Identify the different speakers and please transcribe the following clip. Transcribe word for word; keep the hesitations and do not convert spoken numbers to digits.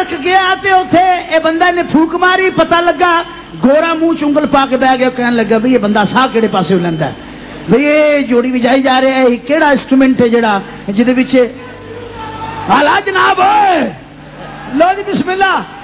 Speaker 1: तक गया ते उथे ये बंदा ने फूक मारी, पता लगा गोरा मुंह च उंगल पा के बह गया। कहने लगा भी ये बंदा साह किहड़े पासे लैंदा है, भी ये जोड़ी बजाई जा रहा है, किहड़ा इंस्ट्रूमेंट है जिहड़ा जिहदे विच आला जनाब लो जी बिस्मिल्लाह।